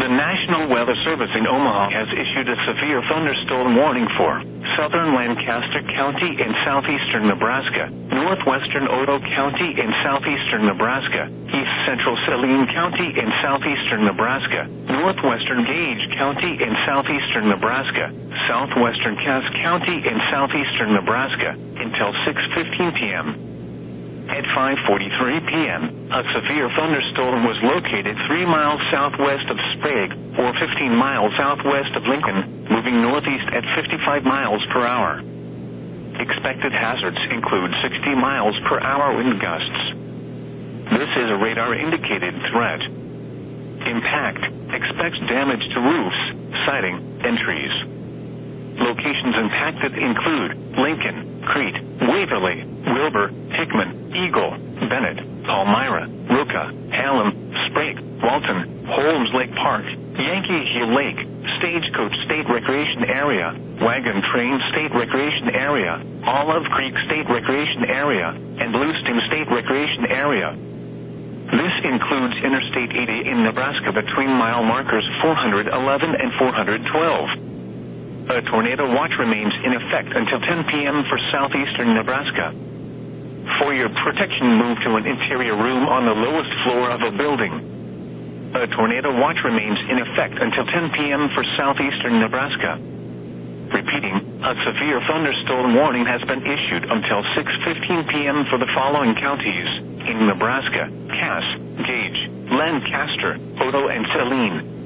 National Weather Service in Omaha has issued a severe thunderstorm warning for southern Lancaster County in southeastern Nebraska, northwestern Otoe County in southeastern Nebraska, east central Saline County in southeastern Nebraska, northwestern Gage County in southeastern Nebraska, southwestern Cass County in southeastern Nebraska, until 6:15 p.m. At 5:43 p.m., a severe thunderstorm was located 3 miles southwest of Sprague, or 15 miles southwest of Lincoln, moving northeast at 55 miles per hour. Expected hazards include 60 miles per hour wind gusts. This is a radar-indicated threat. Impact: expects damage to roofs, siding, and trees. Locations impacted include Lincoln, Crete, Waverly, Wilbur, Hickman, Eagle, Bennett, Palmyra, Ruka, Hallam, Sprague, Walton, Holmes Lake Park, Yankee Hill Lake, Stagecoach State Recreation Area, Wagon Train State Recreation Area, Olive Creek State Recreation Area, and Bluestem State Recreation Area. This includes Interstate 80 in Nebraska between mile markers 411 and 412. A tornado watch remains in effect until 10 p.m. for southeastern Nebraska. For your protection, move to an interior room on the lowest floor of a building. A tornado watch remains in effect until 10 p.m. for southeastern Nebraska. Repeating, a severe thunderstorm warning has been issued until 6:15 p.m. for the following counties in Nebraska: Cass, Gage, Lancaster, Otoe, and Saline.